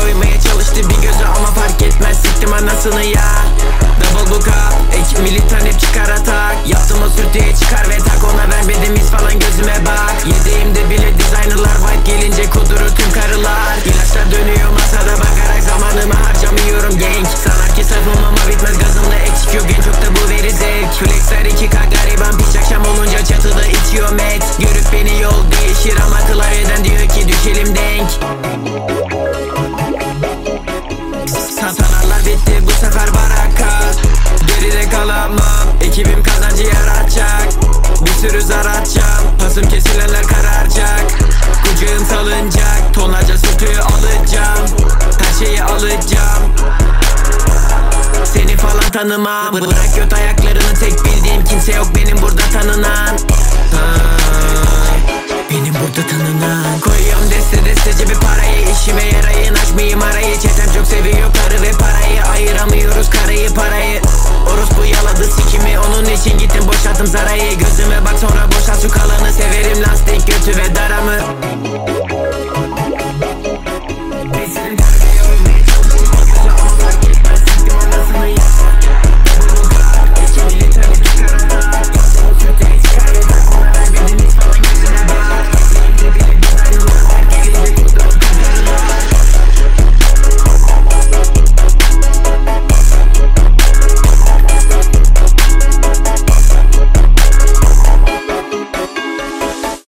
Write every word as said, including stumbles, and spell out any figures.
koymaya çalıştı bir gözü ama fark etmez, siktim anasını ya. Double book up, ekip militan hep çıkar atak. Yaptım o sürtüye çıkar ve tak, ona vermedim iz falan gözüme bak. Yediğimde bile designerlar white gelince kudurur tüm karılar. İlaçlar dönüyor masada bakarak zamanımı harcamıyorum genç. Sanar ki safım ama bitmez gazımda eksik yok, en çok da bu veri zevk. Flexler iki K gariban piç, akşam olunca çatıda içiyor met. Görüp beni yol değişir ama klavyeden diyor ki düşelim denk. Sanarlar bitti bu sefer barakat. Geride kalamam, ekibim kazancı yaratacak. Bir sürü zar atacağım, pasım kesilenler kararacak. Kucağım salınacak, tonlarca sürtüyü alacağım. Her şeyi alacağım, seni falan tanımam. Bırak göt ayaklarını, tek bildiğim kimse yok benim burada tanınan. Benim burada tanınan. Koyuyorum deste desteci bir parayı, işime yarayın, açmayayım arayı. Çetem çok seviyor karı ve parayı, ayıramıyoruz karayı parayı. Orospu yaladı sikimi, onun için gittim boşalttım sarayı. Gözüme bak sonra boşalt şu kalanı, severim lastik götü ve